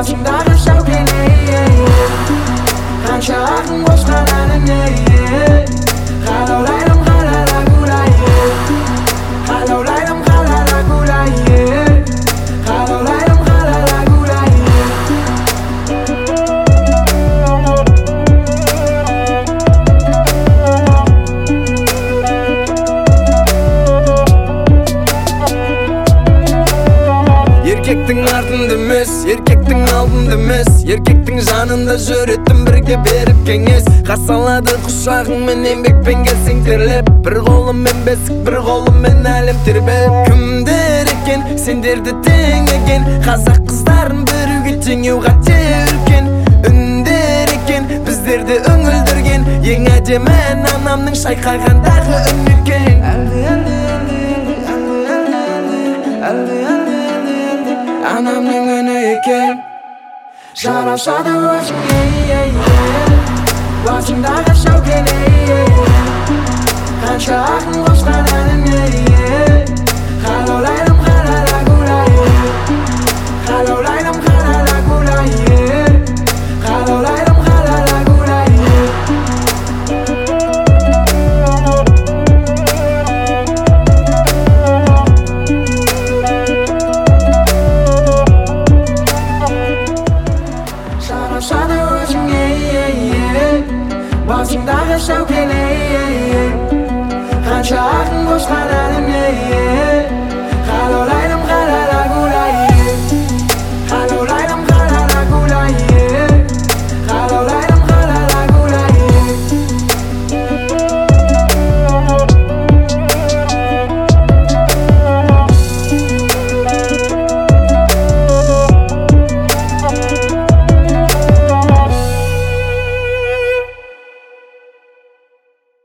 Başımдағы шаукен қанша ақын қосқан әніне қалаулайдым қалада гулайын қалаулайдым қалада гулайын қалаулайдым қалада гулайын еркектің артында емес еркектің алдында емес еркектің жанында жүретін бірге беріп кеңес қасалады құшағыңмен еңбекпен келсең терлеп бір қолыммен бесік бір қолыммен әлем тербеп кімдер екен сендерді теңеген қазақ қыздарын біреуге теңеу қате үлкен үндер екен біздерді үңілдірген ең әдемі анамның шайқағандағы үн екен анамның үні екен жарасады өзіңе басыңдағы шаукен қанша ақын қосқан әніне қалаулай